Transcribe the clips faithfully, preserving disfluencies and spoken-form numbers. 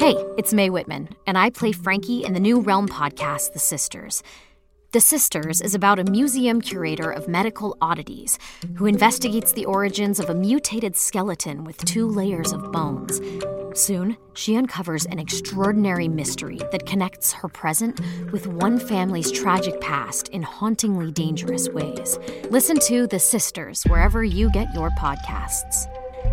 Hey, it's Mae Whitman, and I play Frankie in the new Realm podcast, The Sisters. The Sisters is about a museum curator of medical oddities who investigates the origins of a mutated skeleton with two layers of bones. Soon, she uncovers an extraordinary mystery that connects her present with one family's tragic past in hauntingly dangerous ways. Listen to The Sisters wherever you get your podcasts.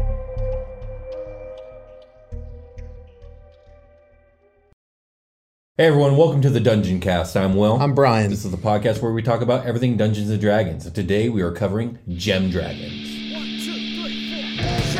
Hey everyone, welcome to the Dungeon Cast. I'm Will. I'm Brian. This is the podcast where we talk about everything Dungeons and Dragons. And today we are covering Gem Dragons. One, two, three, four.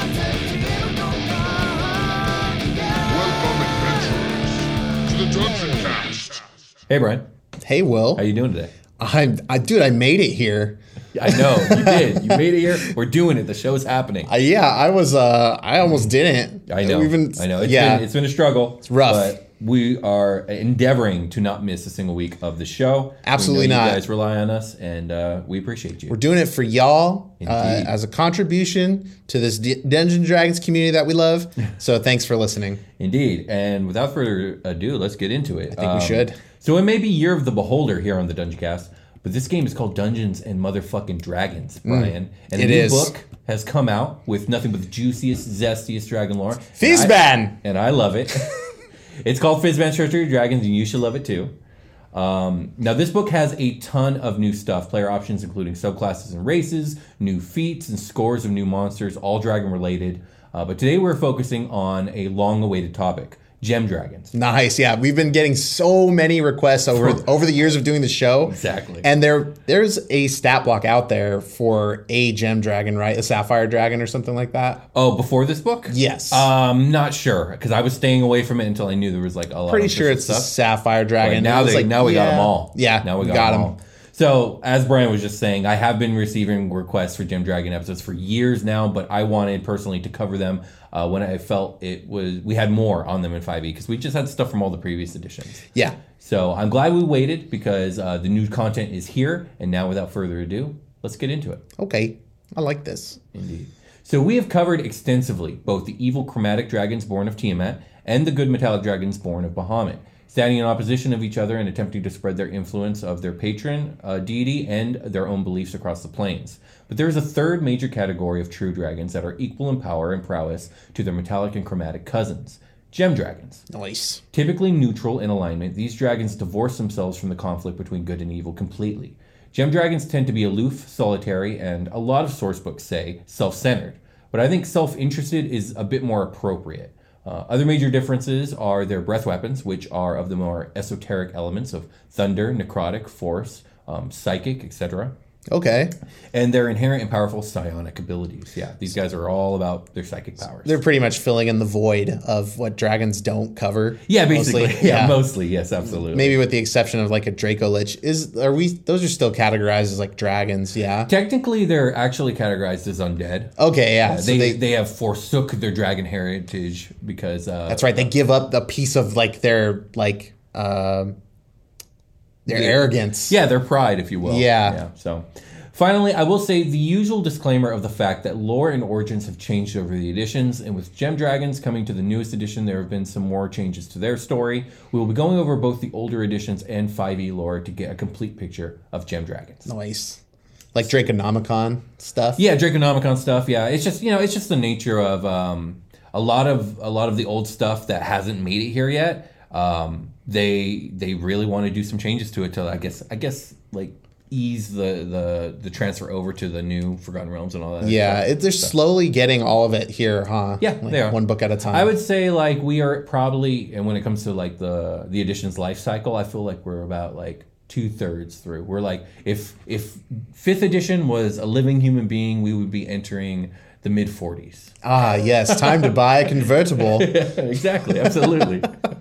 Welcome, adventurers, to the Dungeon Cast. Hey Brian. Hey Will. How you doing today? I, I, dude, I made it here. I know, you did. You made it here. We're doing it. The show's happening. Uh, yeah, I was. Uh, I almost didn't. I know. We've been, I know. It's yeah, been, it's been a struggle. It's rough. But we are endeavoring to not miss a single week of the show. Absolutely we know not. You guys rely on us, and uh, we appreciate you. We're doing it for y'all uh, Indeed. as a contribution to this D- Dungeons and Dragons community that we love. So thanks for listening. Indeed. And without further ado, let's get into it. I think we should. So it may be Year of the Beholder here on the Dungeon Cast, but this game is called Dungeons and Motherfucking Dragons, Brian. and a it new is. book has come out with nothing but the juiciest, zestiest dragon lore. Fizban! And I, and I love it. It's called Fizban's Treachery of Dragons, and you should love it too. Um, now, this book has a ton of new stuff. Player options including subclasses and races, new feats, and scores of new monsters, all dragon related. Uh, but today we're focusing on a long-awaited topic. Gem Dragons. Nice, yeah. We've been getting so many requests over over the years of doing the show. Exactly. And there there's a stat block out there for a gem dragon, right? A sapphire dragon or something like that. Oh, before this book? Yes. Um, not sure, because I was staying away from it until I knew there was like a lot Pretty of sure official it's stuff. a sapphire dragon. But now It was they like, now we got yeah. them all. Yeah, now we got, got them them. all. So, as Brian was just saying, I have been receiving requests for Gem Dragon episodes for years now, but I wanted personally to cover them uh, when I felt it was we had more on them in five e, because we just had stuff from all the previous editions. Yeah. So I'm glad we waited, because uh, the new content is here, and now without further ado, let's get into it. Okay. I like this. Indeed. So we have covered extensively both the evil chromatic dragons born of Tiamat and the good metallic dragons born of Bahamut, standing in opposition of each other and attempting to spread their influence of their patron uh, deity and their own beliefs across the planes. But there is a third major category of true dragons that are equal in power and prowess to their metallic and chromatic cousins. Gem dragons. Nice. Typically neutral in alignment, these dragons divorce themselves from the conflict between good and evil completely. Gem dragons tend to be aloof, solitary, and a lot of source books say self-centered. But I think self-interested is a bit more appropriate. Uh, other major differences are their breath weapons, which are of the more esoteric elements of thunder, necrotic, force, um, psychic, et cetera. Okay. And their inherent and powerful psionic abilities. Yeah, these guys are all about their psychic powers. They're pretty much filling in the void of what dragons don't cover. yeah, basically. Mostly. Yeah, mostly. Yes, absolutely. Maybe with the exception of like a Draco Lich. Is are we those are still categorized as like dragons, yeah? Technically, they're actually categorized as undead. Okay, yeah. Uh, so they, they, they have forsook their dragon heritage because uh, that's right. They give up a piece of like their like um their Yeah. arrogance. Yeah, their pride, if you will. Yeah. Yeah. So, finally, I will say the usual disclaimer of the fact that lore and origins have changed over the editions, and with Gem Dragons coming to the newest edition, there have been some more changes to their story. We will be going over both the older editions and five e lore to get a complete picture of Gem Dragons. Nice. Like Draconomicon stuff. Yeah, Draconomicon stuff. Yeah, it's just you know it's just the nature of um, a lot of a lot of the old stuff that hasn't made it here yet. Um, they they really want to do some changes to it to I guess I guess like ease the the the transfer over to the new Forgotten Realms and all that. Yeah, stuff. it, they're slowly getting all of it here, huh? Yeah, like they are. one book at a time. I would say like we are probably, and when it comes to like the the edition's life cycle, I feel like we're about like two thirds through. We're like if if fifth edition was a living human being, we would be entering the mid forties. Ah, yes, time to buy a convertible. Exactly, absolutely.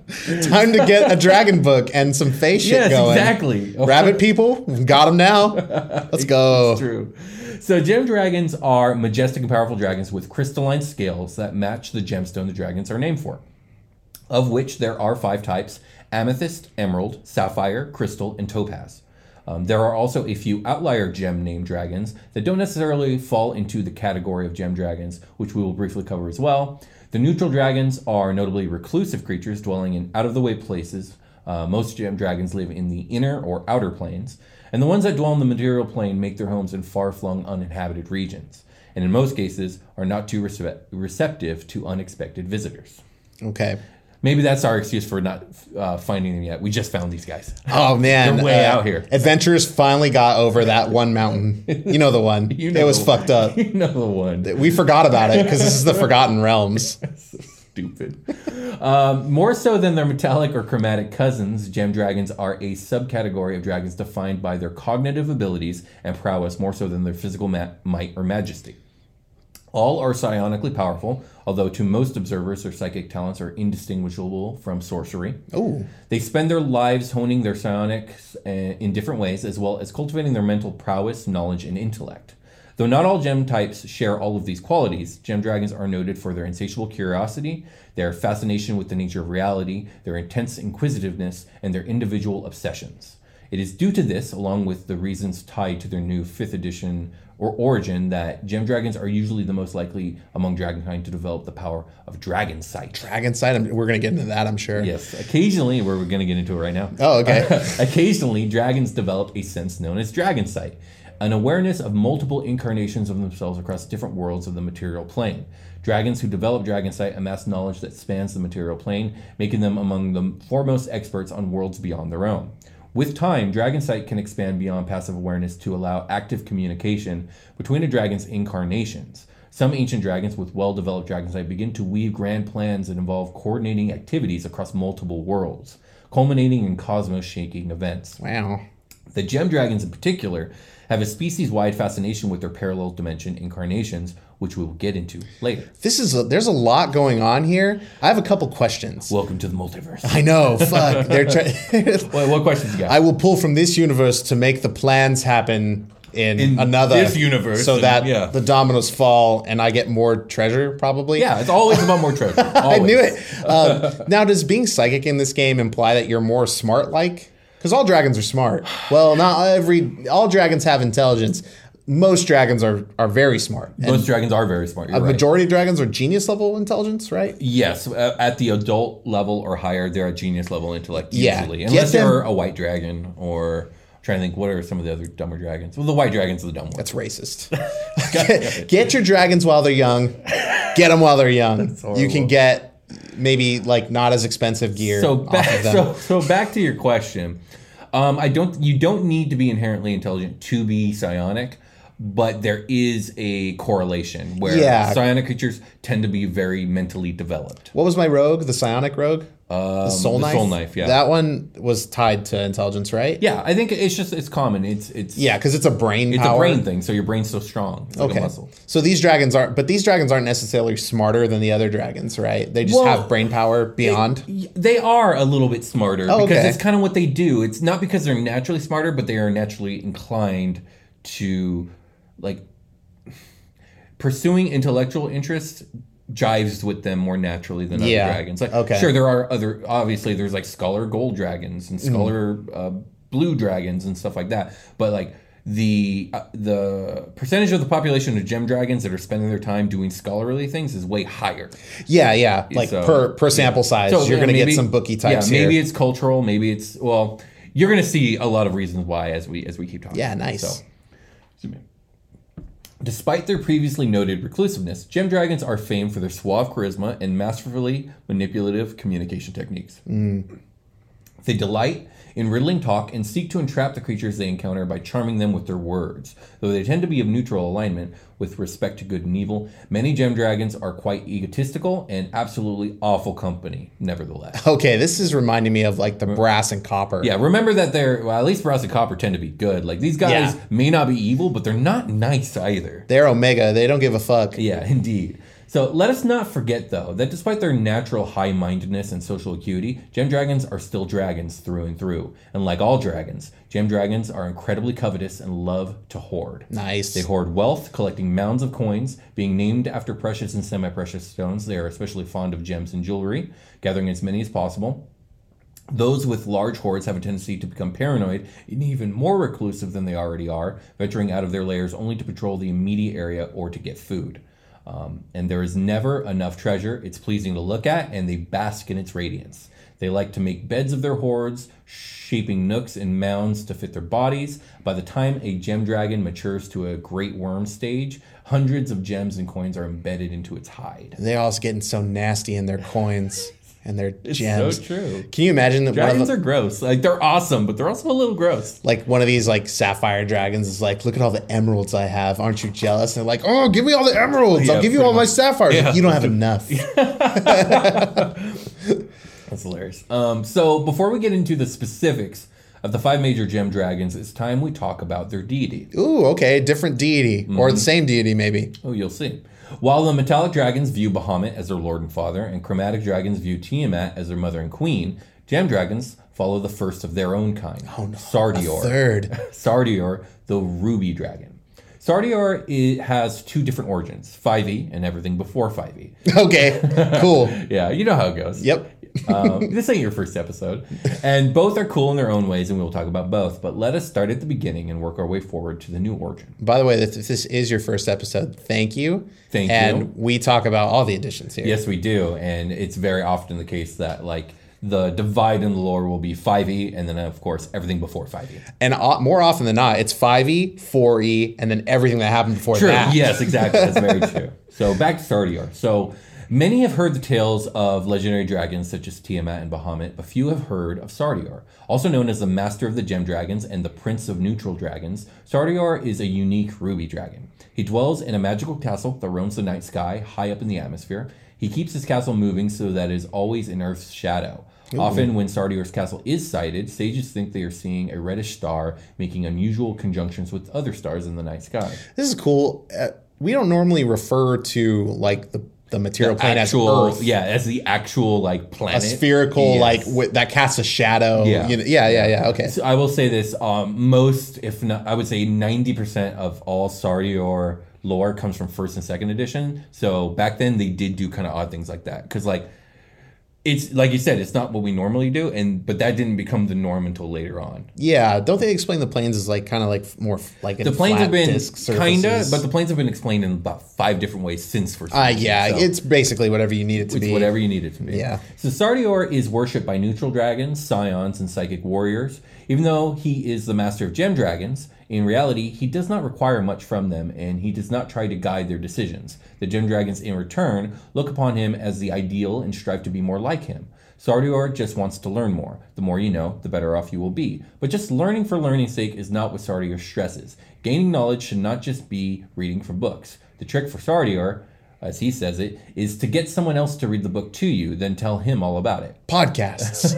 Time to get a dragon book and some face shit Yes, going. exactly. Rabbit people, got them now. Let's go. It's true. So gem dragons are majestic and powerful dragons with crystalline scales that match the gemstone the dragons are named for, of which there are five types: amethyst, emerald, sapphire, crystal, and topaz. Um, there are also a few outlier gem named dragons that don't necessarily fall into the category of gem dragons, which we will briefly cover as well. The neutral dragons are notably reclusive creatures dwelling in out-of-the-way places. Uh, most gem dragons live in the inner or outer planes, and the ones that dwell in the material plane make their homes in far-flung uninhabited regions, and in most cases are not too rece- receptive to unexpected visitors. Okay. Maybe that's our excuse for not uh, finding them yet. We just found these guys. Oh, man. They're way uh, out here. Adventurers finally got over that one mountain. You know the one. You know it was the fucked one. up. You know the one. We forgot about it because this is the Forgotten Realms. So stupid. Um, more so than their metallic or chromatic cousins, gem dragons are a subcategory of dragons defined by their cognitive abilities and prowess more so than their physical ma- might or majesty. All are psionically powerful, although to most observers their psychic talents are indistinguishable from sorcery. Oh. They spend their lives honing their psionics uh, in different ways, as well as cultivating their mental prowess, knowledge, and intellect. Though not all gem types share all of these qualities, gem dragons are noted for their insatiable curiosity, their fascination with the nature of reality, their intense inquisitiveness, and their individual obsessions. It is due to this, along with the reasons tied to their new fifth edition or origin, that gem dragons are usually the most likely among dragonkind to develop the power of dragon sight. Dragon sight. I'm, we're going to get into that, I'm sure. Yes, occasionally, we're going to get into it right now. Oh, okay. Occasionally, dragons develop a sense known as dragon sight, an awareness of multiple incarnations of themselves across different worlds of the material plane. Dragons who develop dragon sight amass knowledge that spans the material plane, making them among the foremost experts on worlds beyond their own. With time, dragon sight can expand beyond passive awareness to allow active communication between a dragon's incarnations. Some ancient dragons with well-developed dragon sight begin to weave grand plans that involve coordinating activities across multiple worlds, culminating in cosmos-shaking events. Wow. The gem dragons in particular have a species-wide fascination with their parallel dimension incarnations, which we will get into later. This is a, there's a lot going on here. I have a couple questions. Welcome to the multiverse. I know. Fuck. They're trying. what, what questions you got? I will pull from this universe to make the plans happen in, In another this universe, so and- that yeah. the dominoes fall and I get more treasure. Probably. Yeah, it's always about more treasure. I Always. knew it. Um, now, does being psychic in this game imply that you're more smart-like? Because all dragons are smart. Well, not every. All dragons have intelligence. Most dragons are are very smart. Most And dragons are very smart. You're a right. majority of dragons are genius level intelligence, right? Yes, uh, at the adult level or higher, they're at genius level intellect Yeah. usually. Get Unless them- they're a white dragon or... I'm trying to think, what are some of the other dumber dragons? Well, the white dragons are the dumb ones. That's racist. get, get your dragons while they're young. Get them while they're young. You can get maybe like not as expensive gear So off back, of them. so, so back to your question. Um, I don't. You don't need to be inherently intelligent to be psionic, but there is a correlation where Yeah. psionic creatures tend to be very mentally developed. What was my rogue? The psionic rogue? Um, the soul the knife? soul knife, yeah. That one was tied to intelligence, right? Yeah, I think it's just it's common. It's it's Yeah, because it's a brain It's power. a brain thing, so your brain's so strong. It's like Okay. a muscle. So these dragons aren't, but these dragons aren't necessarily smarter than the other dragons, right? They just Well, have brain power beyond. Y- They are a little bit smarter Oh, because okay. it's kind of what they do. It's not because they're naturally smarter, but they are naturally inclined to like pursuing intellectual interests jives with them more naturally than Yeah. other dragons. Like, Okay. sure, there are other. Obviously, there's like scholar gold dragons and scholar uh, blue dragons and stuff like that. But like the uh, the percentage of the population of gem dragons that are spending their time doing scholarly things is way higher. Yeah, yeah. Like So, per per sample size, So, you're yeah, going to get maybe- some bookie types Yeah, maybe here. it's cultural. Maybe it's well. You're going to see a lot of reasons why as we as we keep talking. Yeah, nice. So, zoom in. Despite their previously noted reclusiveness, gem dragons are famed for their suave charisma and masterfully manipulative communication techniques. They delight in riddling talk and seek to entrap the creatures they encounter by charming them with their words. Though they tend to be of neutral alignment with respect to good and evil, many gem dragons are quite egotistical and absolutely awful company, nevertheless. Okay, this is reminding me of like the brass and copper. Yeah, remember that they're, well, at least brass and copper tend to be good. Like, these guys Yeah. may not be evil, but they're not nice either. They're Omega. They don't give a fuck. Yeah, indeed. So let us not forget, though, that despite their natural high-mindedness and social acuity, gem dragons are still dragons through and through. And like all dragons, gem dragons are incredibly covetous and love to hoard. Nice. They hoard wealth, collecting mounds of coins. Being named after precious and semi-precious stones, they are especially fond of gems and jewelry, gathering as many as possible. Those with large hordes have a tendency to become paranoid and even more reclusive than they already are, venturing out of their lairs only to patrol the immediate area or to get food. Um, and there is never enough treasure. It's pleasing to look at, and they bask in its radiance. They like to make beds of their hordes, shaping nooks and mounds to fit their bodies. By the time a gem dragon matures to a great worm stage, hundreds of gems and coins are embedded into its hide. They're all getting so nasty in their coins and their It's gems. so true. Can you imagine that one Dragons of are the, gross. Like, they're awesome, but they're also a little gross. like one of these like sapphire dragons is like, look at all the emeralds I have. Aren't you jealous? And they're like, oh, give me all the emeralds. Yeah, I'll give you pretty all my much. sapphires. Yeah. Like, you don't have enough. That's hilarious. Um, so before we get into the specifics of the five major gem dragons, it's time we talk about their deity. Ooh, okay, different deity Mm-hmm. or the same deity maybe. Oh, you'll see. While the metallic dragons view Bahamut as their lord and father, and chromatic dragons view Tiamat as their mother and queen, gem dragons follow the first of their own kind. Oh no, Sardior. Third. Sardior, the ruby dragon. Sardior it has two different origins, five E and everything before five E. Okay, cool. Yeah, you know how it goes. Yep. um, this ain't your first episode. And both are cool in their own ways, and we'll talk about both. But let us start at the beginning and work our way forward to the new origin. By the way, if this is your first episode, thank you. Thank and you. we talk about all the editions here. Yes, we do. And it's very often the case that, like, the divide in the lore will be five E, and then, of course, everything before five E. And uh, more often than not, it's five E, four E, and then everything that happened before True. that. Yes, exactly. That's very true. So back to Sardior. So many have heard the tales of legendary dragons such as Tiamat and Bahamut, but few have heard of Sardior. Also known as the Master of the Gem Dragons and the Prince of Neutral Dragons, Sardior is a unique ruby dragon. He dwells in a magical castle that roams the night sky high up in the atmosphere. He keeps his castle moving so that it is always in Earth's shadow. Ooh. Often when Sardior's castle is sighted, sages think they are seeing a reddish star making unusual conjunctions with other stars in the night sky. This is cool. Uh, we don't normally refer to like the the material The plane actual, as Earth. yeah, as the actual like planet, A spherical, Yes. like with, that casts a shadow. Yeah. You know, yeah, yeah, yeah. Okay. So I will say this: um, most, if not, I would say ninety percent of all Sardior lore comes from first and second edition. So back then they did do kind of odd things like that, because like it's like you said, it's not what we normally do, and but that didn't become the norm until later on. Yeah, don't they explain the planes as like kind of like more f- like in The planes flat have been disc kind of, surfaces? but the planes have been explained in about five different ways since first. Uh, edition, yeah, so- it's basically whatever you need it to It's be. whatever you need it to be. Yeah. So Sardior is worshipped by neutral dragons, scions, and psychic warriors. Even though he is the master of gem dragons, in reality, he does not require much from them, and he does not try to guide their decisions. The gem dragons, in return, look upon him as the ideal and strive to be more like him. Sardior just wants to learn more. The more you know, the better off you will be. But just learning for learning's sake is not what Sardior stresses. Gaining knowledge should not just be reading from books. The trick for Sardior, as he says it, is to get someone else to read the book to you, then tell him all about it. Podcasts.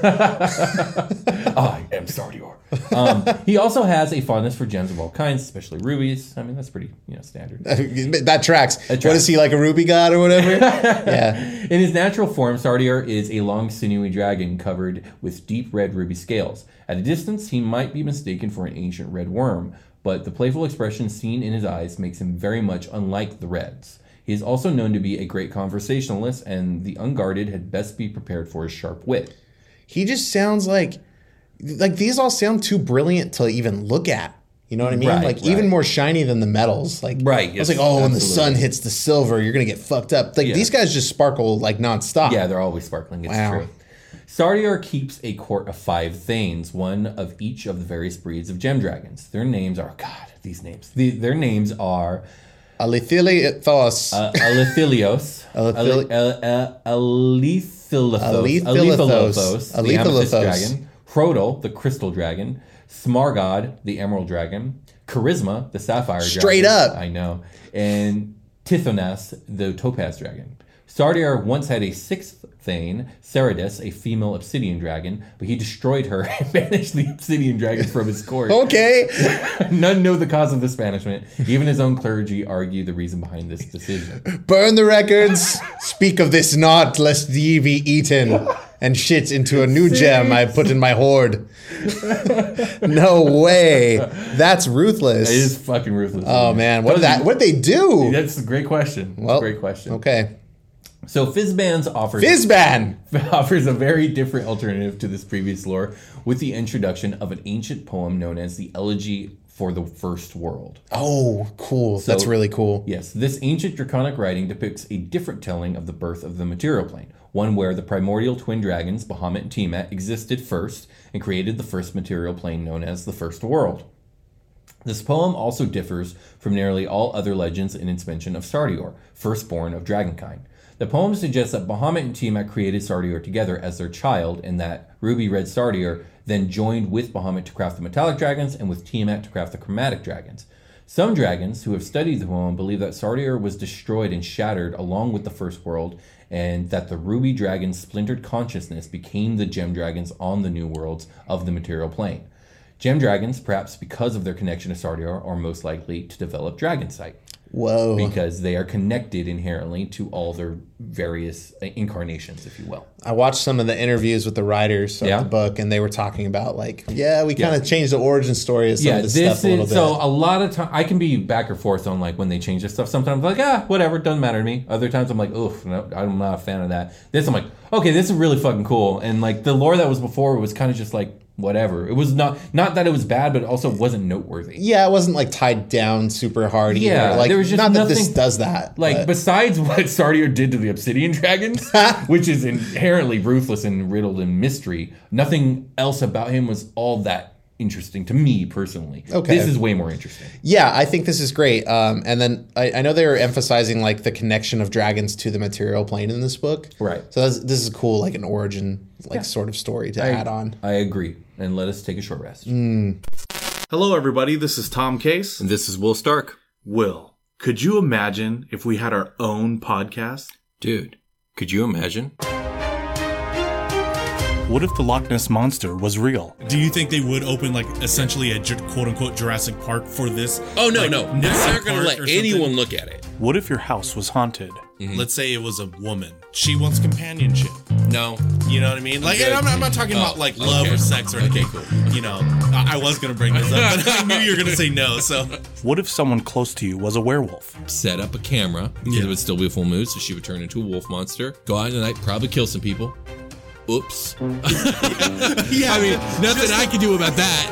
I am Sardior. Um, he also has a fondness for gems of all kinds, especially rubies. I mean, that's pretty, you know, standard. that tracks. That What tracks. is he, like a ruby god or whatever? Yeah. In his natural form, Sardior is a long, sinewy dragon covered with deep red ruby scales. At a distance, he might be mistaken for an ancient red worm, but the playful expression seen in his eyes makes him very much unlike the reds. He is also known to be a great conversationalist, and the unguarded had best be prepared for his sharp wit. He just sounds like, like these all sound too brilliant to even look at. You know what I mean? Right, like right. even more shiny than the metals. Like Right, I was yes, like, oh, when the absolutely. sun hits the silver, you're gonna get fucked up. Like Yeah. these guys just sparkle like nonstop. Yeah, they're always sparkling. It's Wow. true. Sardior keeps a court of five Thanes, one of each of the various breeds of gem dragons. Their names are, God, these names. The, their names are Alethilios. uh, Alethilios, Alethili- Ale- Ale- Alethilothos, Alethilothos. Alethilothos, the amethyst Alethilothos. dragon, Hrodel, the crystal dragon, Smargod, the emerald dragon, Charisma, the sapphire Straight dragon. up. I know. And Tithonus, the topaz dragon. Sardior once had a sixth Thane, Ceridus, a female obsidian dragon, but he destroyed her and banished the obsidian dragon from his court. Okay. None know the cause of this banishment. Even his own clergy argue the reason behind this decision. Burn the records. Speak of this not, lest ye be eaten and shit into a new gem I put in my hoard. No way. That's ruthless. It is fucking ruthless. Oh man, what did that? What did they do? That's a great question. That's Well, a great question. Okay. So Fizzbands offers Fizzban! offers a very different alternative to this previous lore with the introduction of an ancient poem known as the Elegy for the First World. Oh, cool. So, That's really cool. Yes, this ancient draconic writing depicts a different telling of the birth of the material plane, one where the primordial twin dragons, Bahamut and Tiamat, existed first and created the first material plane known as the First World. This poem also differs from nearly all other legends in its mention of Sardior, firstborn of dragonkind. The poem suggests that Bahamut and Tiamat created Sardior together as their child, and that Ruby Red Sardior then joined with Bahamut to craft the metallic dragons and with Tiamat to craft the chromatic dragons. Some dragons who have studied the poem believe that Sardior was destroyed and shattered along with the First World, and that the Ruby Dragon's splintered consciousness became the Gem Dragons on the New Worlds of the material plane. Gem Dragons, perhaps because of their connection to Sardior, are most likely to develop Dragonsight. Whoa. Because they are connected inherently to all their various incarnations, if you will. I watched some of the interviews with the writers of Yeah. the book, and they were talking about, like, yeah, we kind Yeah. of changed the origin story of some Yeah, of this, this stuff a little is bit. so a lot of time I can be back or forth on like when they change this stuff. Sometimes I'm like, ah, whatever, doesn't matter to me. Other times I'm like, oof, no, I'm not a fan of that. This I'm like, okay, this is really fucking cool. And like the lore that was before was kind of just like whatever. It was not not that it was bad, but it also wasn't noteworthy. Yeah, it wasn't like tied down super hard either. Yeah, like, there was just not that this nothing- does that. Like, but- besides what Sardior did to the Obsidian Dragons, which is inherently ruthless and riddled in mystery, nothing else about him was all that interesting to me personally. Okay. This is way more interesting. yeah, I think this is great. Um, and then I, I know they were emphasizing like the connection of dragons to the material plane in this book. Right. So that's, this is cool, like an origin, like Yeah. sort of story to I, add on. I agree. And let us take a short rest. Hello, everybody. This is Tom Case. And this is Will Stark. Will, could you imagine if we had our own podcast? Dude, could you imagine? What if the Loch Ness Monster was real? Do you think they would open like essentially a ju- quote unquote Jurassic Park for this? Oh no, Like, no, they're Nessie not going to Park let or anyone something? look at it. What if your house was haunted? Let's say it was a woman. She wants companionship. No, You know what I mean? Like, good. and I'm, I'm not talking Oh, about like love okay. or sex or Okay, anything. cool. You know, I, I was gonna bring this up, but I knew you were gonna say no. So What if someone close to you was a werewolf? set up a camera because Yeah. it would still be a full moon, so she would turn into a wolf monster. Go out at night, probably kill some people. Oops. yeah, I mean, nothing I can do about that.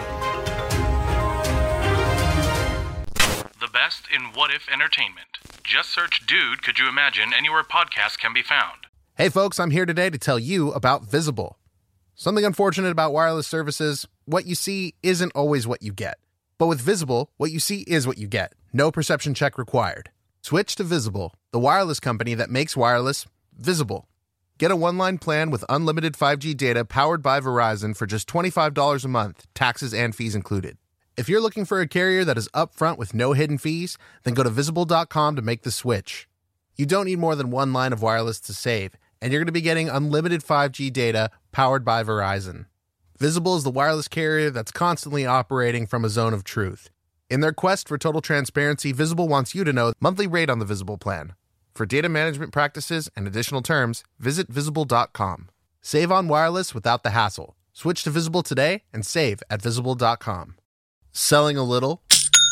The best in what if entertainment. Just search Dude, Could You Imagine anywhere podcasts can be found. Hey folks, I'm here today to tell you about Visible. Something unfortunate about wireless services, what you see isn't always what you get. But with Visible, what you see is what you get. No perception check required. Switch to Visible, the wireless company that makes wireless visible. Get a one-line plan with unlimited five G data powered by Verizon for just twenty-five dollars a month, taxes and fees included. If you're looking for a carrier that is upfront with no hidden fees, then go to visible dot com to make the switch. You don't need more than one line of wireless to save, and you're going to be getting unlimited five G data powered by Verizon. Visible is the wireless carrier that's constantly operating from a zone of truth. In their quest for total transparency, Visible wants you to know the monthly rate on the Visible plan. For data management practices and additional terms, visit visible dot com. Save on wireless without the hassle. Switch to Visible today and save at visible dot com. Selling a little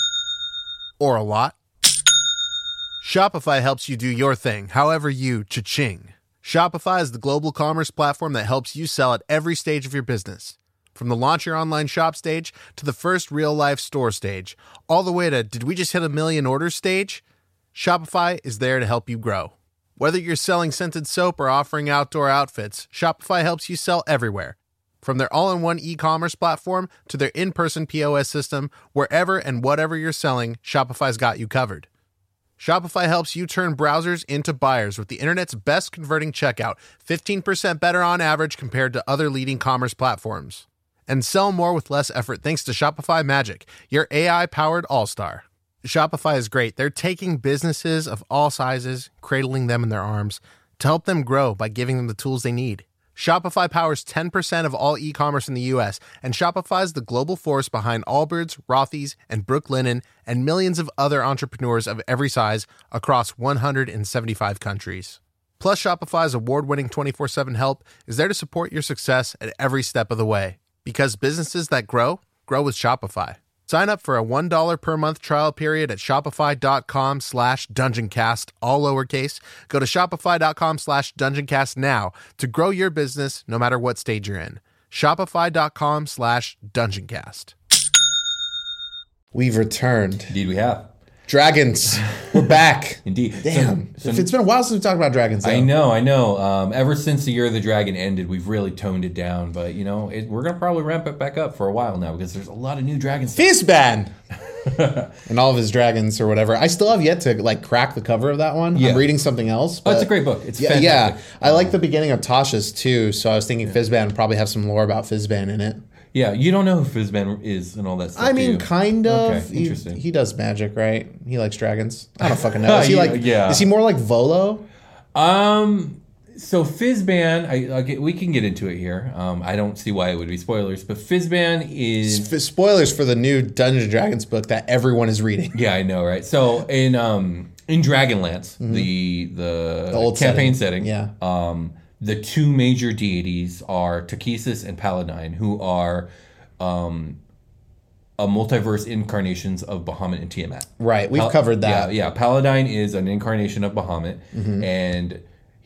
or a lot? Shopify helps you do your thing, however you cha-ching. Shopify is the global commerce platform that helps you sell at every stage of your business. From the launch your online shop stage to the first real-life store stage, all the way to did we just hit a million orders stage? Shopify is there to help you grow. Whether you're selling scented soap or offering outdoor outfits, Shopify helps you sell everywhere. From their all-in-one e-commerce platform to their in-person P O S system, wherever and whatever you're selling, Shopify's got you covered. Shopify helps you turn browsers into buyers with the internet's best converting checkout, fifteen percent better on average compared to other leading commerce platforms. And sell more with less effort thanks to Shopify Magic, your A I-powered all-star. Shopify is great. They're taking businesses of all sizes, cradling them in their arms, to help them grow by giving them the tools they need. Shopify powers ten percent of all e-commerce in the U S, and Shopify's the global force behind Allbirds, Rothy's, and Brooklinen, and millions of other entrepreneurs of every size across one hundred seventy-five countries. Plus, Shopify's award-winning twenty-four seven help is there to support your success at every step of the way. Because businesses that grow, grow with Shopify. Sign up for a one dollar per month trial period at shopify.com slash dungeoncast, all lowercase. Go to shopify.com slash dungeoncast now to grow your business no matter what stage you're in. Shopify.com slash dungeoncast. We've returned. Indeed, we have. Dragons. We're back. Indeed. Damn. So- If so- it's been a while since we talked about dragons. I though. know, I know. Um, ever since the Year of the Dragon ended, we've really toned it down. But, you know, it, we're going to probably ramp it back up for a while now because there's a lot of new dragons. Fizban! And all of his dragons or whatever. I still have yet to like crack the cover of that one. Yeah. I'm reading something else. But Oh, it's a great book. It's yeah, fantastic. yeah. I like the beginning of Tasha's too. So I was thinking Fizban would probably have some lore about Fizban in it. Yeah, you don't know who Fizban is and all that stuff. I do mean, you? kind of. Okay, He- interesting. He, does magic, right? He likes dragons. I don't fucking know. Is he Yeah, like? yeah. Is he more like Volo? Um, so Fizban, I, I get, we can get into it here. Um, I don't see why it would be spoilers, but Fizban is. F- spoilers for the new Dungeons and Dragons book that everyone is reading. Yeah, I know, right? So in um in Dragonlance, the, the The old campaign setting. setting, Yeah. um, the two major deities are Takesis and Paladine, who are um a multiverse incarnations of Bahamut and Tiamat. Right, we've Pal- covered that. Yeah, yeah. Paladine is an incarnation of Bahamut, Mm-hmm. and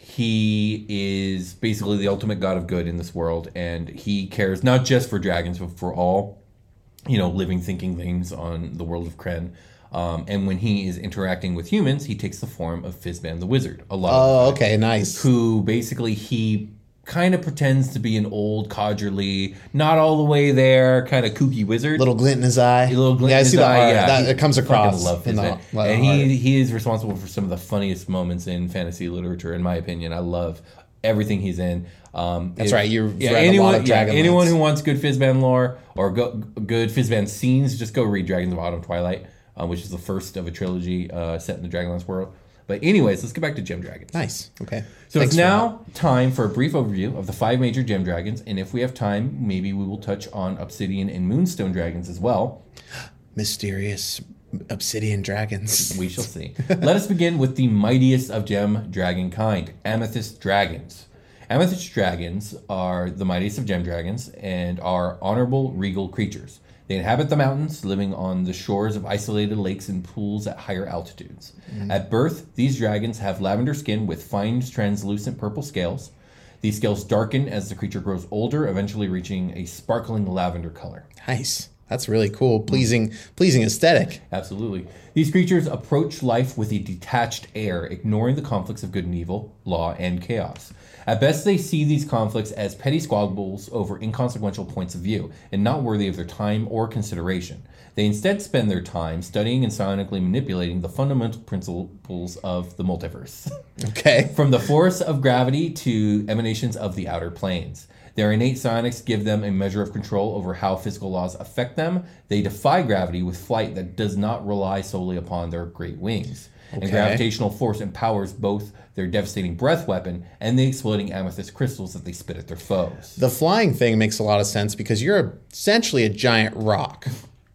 he is basically the ultimate god of good in this world, and he cares not just for dragons, but for all, you know, living, thinking things on the world of Kren. Um, and when he is interacting with humans, he takes the form of Fizban the Wizard. A lot. Oh, of the time, okay, nice. Who basically he kind of pretends to be an old codgerly, not all the way there, kind of kooky wizard. Little glint in his eye. A little glint yeah, in I his see the eye, art. yeah. That, He- it comes fucking across. love in the- Fizban. the and art. he he is responsible for some of the funniest moments in fantasy literature, in my opinion. I love everything he's in. Um, That's if- right, you've yeah, read a anyone, lot of yeah, Dragonlance. anyone who wants good Fizban lore or go, good Fizban scenes, just go read Dragons of Autumn Twilight, uh, which is the first of a trilogy uh, set in the Dragonlance world. But anyways, let's get back to Gem Dragons. Nice. Okay. So Thanks it's for now time for a brief overview of the five major gem dragons, and if we have time, maybe we will touch on obsidian and moonstone dragons as well. that. Mysterious obsidian dragons. We shall see. Let us begin with the mightiest of gem dragon kind, amethyst dragons. Amethyst dragons are the mightiest of gem dragons and are honorable, regal creatures. They inhabit the mountains, living on the shores of isolated lakes and pools at higher altitudes. At birth, these dragons have lavender skin with fine, translucent purple scales. These scales darken as the creature grows older, eventually reaching a sparkling lavender color. Nice. That's really cool. Pleasing, pleasing aesthetic. Absolutely. These creatures approach life with a detached air, ignoring the conflicts of good and evil, law, and chaos. At best, they see these conflicts as petty squabbles over inconsequential points of view, and not worthy of their time or consideration. They instead spend their time studying and psionically manipulating the fundamental principles of the multiverse. Okay. From the force of gravity to emanations of the outer planes. Their innate psionics give them a measure of control over how physical laws affect them. They defy gravity with flight that does not rely solely upon their great wings. Okay. And gravitational force empowers both their devastating breath weapon and the exploding amethyst crystals that they spit at their foes. The flying thing makes a lot of sense because you're essentially a giant rock.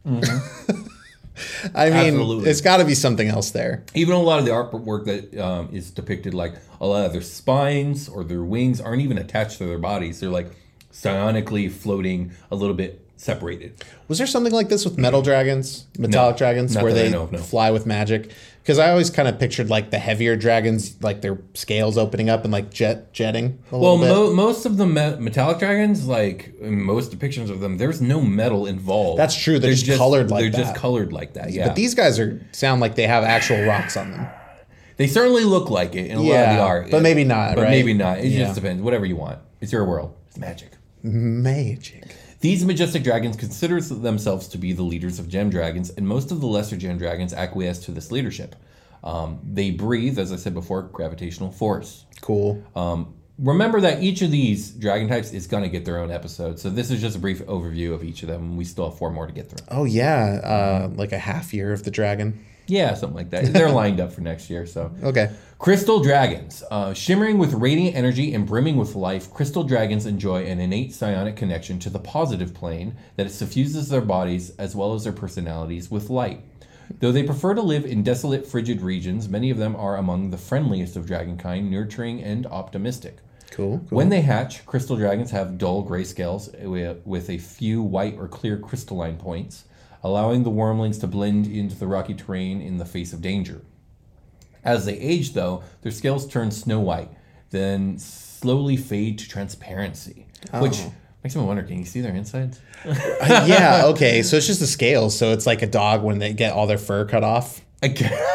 I mean, Absolutely. it's got to be something else there. Even a lot of the artwork that um, is depicted, like a lot of their spines or their wings aren't even attached to their bodies. They're like psionically floating a little bit separated. Was there something like this with metal dragons, metallic No, dragons, not where that I they know of, no. fly with magic? Because I always kind of pictured like the heavier dragons, like their scales opening up and like jet jetting. A Well, little bit. mo- most of the me- metallic dragons, like in most depictions of them, there's no metal involved. That's true. They're just colored like They're that. just colored like that. Yeah, But these guys are sound like they have actual rocks on them. they certainly look like it in a lot of Yeah, the art, but maybe not, But right? maybe not. It Yeah. just depends. Whatever you want. It's your world. It's magic. Magic. These majestic dragons consider themselves to be the leaders of gem dragons, and most of the lesser gem dragons acquiesce to this leadership. Um, they breathe, as I said before, gravitational force. Cool. Um, remember that each of these dragon types is going to get their own episode, so this is just a brief overview of each of them. We still have four more to get through. Oh yeah, uh, like a half year of the dragon. Yeah, something like that. They're lined up for next year, so. Okay. Crystal dragons. Uh, shimmering with radiant energy and brimming with life, crystal dragons enjoy an innate psionic connection to the positive plane that suffuses their bodies as well as their personalities with light. Though they prefer to live in desolate, frigid regions, many of them are among the friendliest of dragonkind, nurturing and optimistic. Cool. cool. When they hatch, crystal dragons have dull gray scales with, with a few white or clear crystalline points. allowing the wormlings to blend into the rocky terrain in the face of danger. As they age, though, their scales turn snow white, then slowly fade to transparency, Oh. which makes me wonder, can you see their insides? Uh, yeah, okay. So it's just the scales. So it's like a dog when they get all their fur cut off. I guess,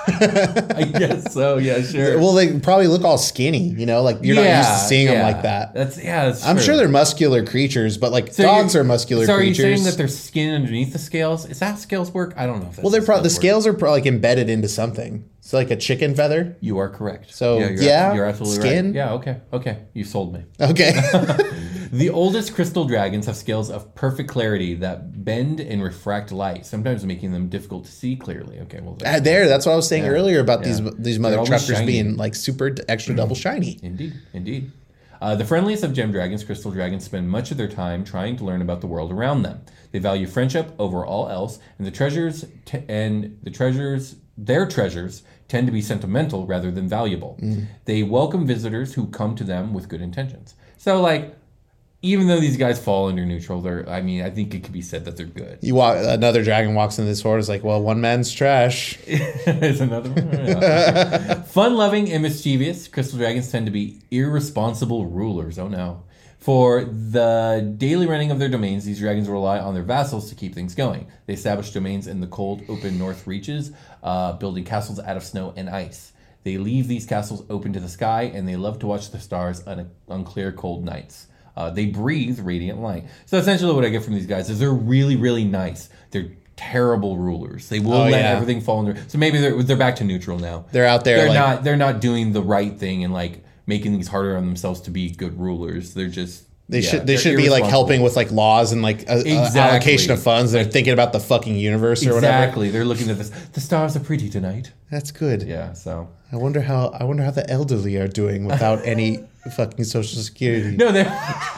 I guess so. Yeah, sure. Well, they probably look all skinny, you know, like you're Yeah, not used to seeing them yeah. like that. That's yeah. That's I'm true. sure they're muscular creatures, but like So dogs you're- are muscular So are creatures. you saying that there's skin underneath the scales? Is that scales work? I don't know if that's well, they're how pro- the work. scales are pro- like embedded into something. So like a chicken feather. You are correct. So, you're, yeah, you're absolutely skin? right. Yeah, okay, okay. You sold me. Okay. The oldest crystal dragons have scales of perfect clarity that bend and refract light, sometimes making them difficult to see clearly. Okay, well, Uh, there, that's what I was saying Yeah. earlier about Yeah. these these They're mother always truckers shiny. being like super d- extra double shiny. Indeed, indeed. Uh, the friendliest of gem dragons, crystal dragons, spend much of their time trying to learn about the world around them. They value friendship over all else, and the treasures t- and the treasures, their treasures, tend to be sentimental rather than valuable. Mm. They welcome visitors who come to them with good intentions. So, like, even though these guys fall under neutral, they're, I mean, I think it could be said that they're good. You walk another dragon walks into this horde is like, well, one man's trash. There's another one. Yeah. Fun-loving and mischievous, crystal dragons tend to be irresponsible rulers. Oh no. For the daily running of their domains, these dragons rely on their vassals to keep things going. They establish domains in the cold, open north reaches, uh, building castles out of snow and ice. They leave these castles open to the sky, and they love to watch the stars on, on clear, cold nights. Uh, they breathe radiant light. So essentially what I get from these guys is they're really, really nice. They're terrible rulers. They will Oh, let yeah. everything fall under. So maybe they're they're back to neutral now. They're out there They're like- not they're not doing the right thing and like making things harder on themselves to be good rulers. They're just They yeah, should they they're should be like irresponsible. helping with like laws and like a, a Exactly. allocation of funds. They're thinking about the fucking universe or whatever. Exactly. They're looking at this. The stars are pretty tonight. That's good. Yeah. So I wonder how I wonder how the elderly are doing without any fucking social security. no, they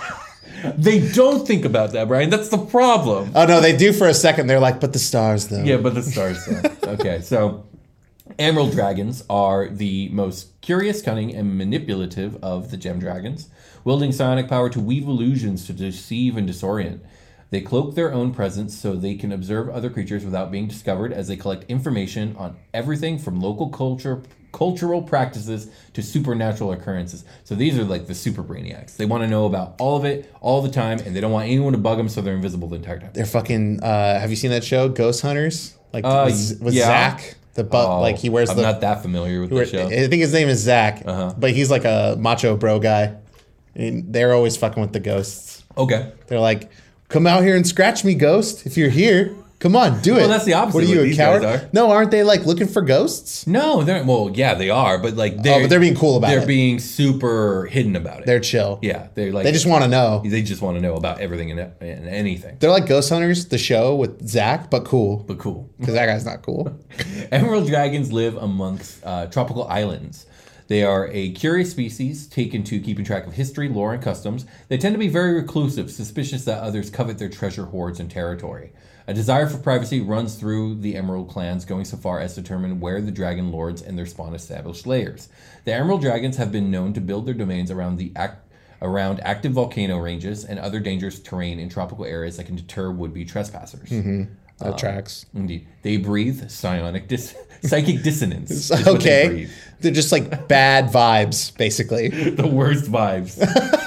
they don't think about that, Brian. That's the problem. Oh no, they do for a second. They're like, but the stars though. Yeah, but the stars. Though. Okay, so emerald dragons are the most curious, cunning, and manipulative of the gem dragons, wielding psionic power to weave illusions to deceive and disorient. They cloak their own presence so they can observe other creatures without being discovered, as they collect information on everything from local culture, cultural practices to supernatural occurrences. So these are like the super brainiacs. They want to know about all of it all the time, and they don't want anyone to bug them, so they're invisible the entire time. They're fucking. Uh, have you seen that show, Ghost Hunters? Like Uh, with, with yeah. Zach, the butt. Oh, like he wears I'm the. not that familiar with the show. I think his name is Zach, Uh-huh. but he's like a macho bro guy. And they're always fucking with the ghosts. Okay. They're like, come out here and scratch me, ghost. If you're here, come on, do it. Well, that's the opposite What are of you, what a these coward? guys are. No, aren't they like looking for ghosts? No, they're well, yeah, they are, but like they're Oh, but they're being cool about they're it. being super hidden about it. They're chill. yeah, they're like They just want to know. they just want to know about everything and, and anything. They're like Ghost Hunters, the show with Zach, but cool. But cool. Because that guy's not cool. Emerald dragons live amongst uh, tropical islands. They are a curious species taken to keeping track of history, lore, and customs. They tend to be very reclusive, suspicious that others covet their treasure hoards and territory. A desire for privacy runs through the Emerald clans, going so far as to determine where the dragon lords and their spawn established lairs. The Emerald dragons have been known to build their domains around the act, around active volcano ranges and other dangerous terrain in tropical areas that can deter would-be trespassers. Mm-hmm. That Uh, tracks. Indeed. They breathe psionic dis- psychic dissonance. is what they Okay. breathe. They're just like bad vibes, basically. The worst vibes.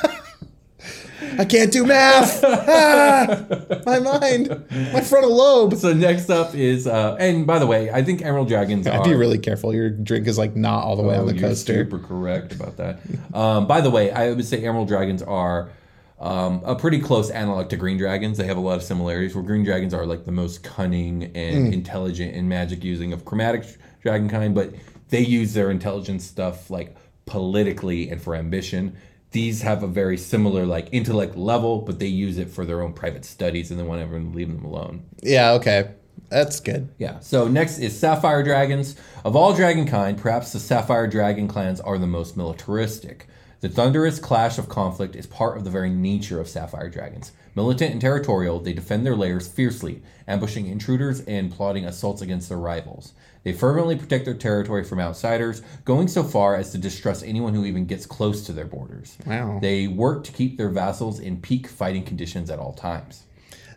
I can't do math. ah, my mind, my frontal lobe. So next up is, uh, and by the way, I think Emerald Dragons I'd are... be really careful. Your drink is like not all the way Oh, on the you're coaster. super correct about that. Um, by the way, I would say Emerald Dragons are um, a pretty close analog to Green Dragons. They have a lot of similarities, where Green Dragons are like the most cunning and Mm. intelligent and magic using of chromatic dragon kind, but they use their intelligence stuff like politically and for ambition. These have a very similar like intellect level, but they use it for their own private studies and they want everyone to leave them alone. Yeah, okay. That's good. Yeah. So next is Sapphire Dragons. Of all dragon kind, perhaps the Sapphire Dragon clans are the most militaristic. The thunderous clash of conflict is part of the very nature of Sapphire Dragons. Militant and territorial, they defend their lairs fiercely, ambushing intruders and plotting assaults against their rivals. They fervently protect their territory from outsiders, going so far as to distrust anyone who even gets close to their borders. Wow. They work to keep their vassals in peak fighting conditions at all times.